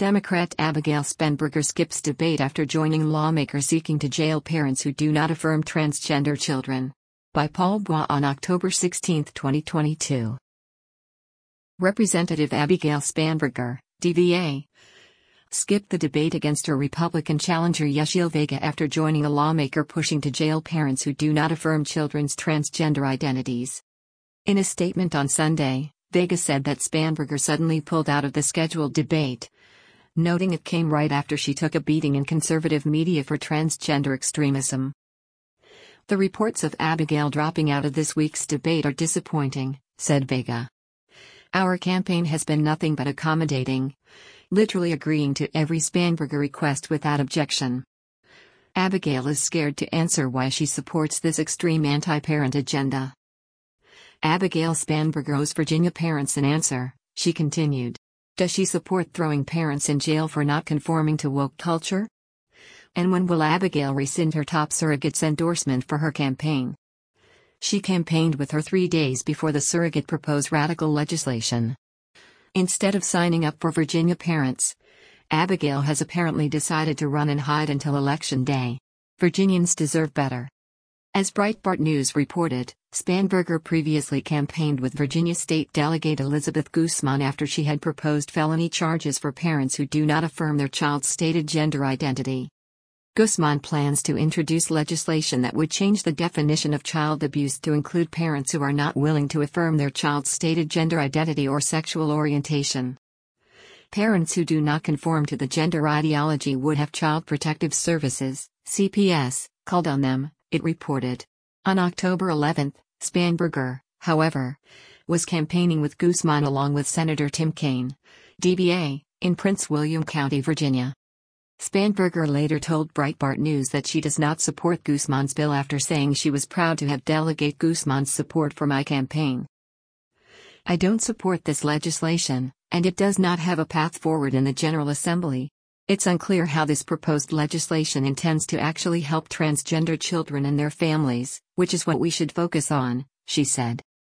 Democrat Abigail Spanberger skips debate after joining lawmakers seeking to jail parents who do not affirm transgender children. By Paul Bois on October 16, 2022. Representative Abigail Spanberger, DVA, skipped the debate against her Republican challenger Yechiel Vega after joining a lawmaker pushing to jail parents who do not affirm children's transgender identities. In a statement on Sunday, Vega said that Spanberger suddenly pulled out of the scheduled debate, noting it came right after she took a beating in conservative media for transgender extremism. The reports of Abigail dropping out of this week's debate are disappointing, said Vega. Our campaign has been nothing but accommodating, literally agreeing to every Spanberger request without objection. Abigail is scared to answer why she supports this extreme anti-parent agenda. Abigail Spanberger owes Virginia parents an answer, she continued. Does she support throwing parents in jail for not conforming to woke culture? And when will Abigail rescind her top surrogate's endorsement for her campaign? She campaigned with her 3 days before the surrogate proposed radical legislation. Instead of signing up for Virginia parents, Abigail has apparently decided to run and hide until Election Day. Virginians deserve better. As Breitbart News reported, Spanberger previously campaigned with Virginia State Delegate Elizabeth Guzman after she had proposed felony charges for parents who do not affirm their child's stated gender identity. Guzman plans to introduce legislation that would change the definition of child abuse to include parents who are not willing to affirm their child's stated gender identity or sexual orientation. Parents who do not conform to the gender ideology would have Child Protective Services, CPS, called on them, it reported. On October 11, Spanberger, however, was campaigning with Guzman along with Senator Tim Kaine, DBA, in Prince William County, Virginia. Spanberger later told Breitbart News that she does not support Guzman's bill after saying she was proud to have Delegate Guzman's support for my campaign. I don't support this legislation, and it does not have a path forward in the General Assembly. It's unclear how this proposed legislation intends to actually help transgender children and their families, which is what we should focus on, she said.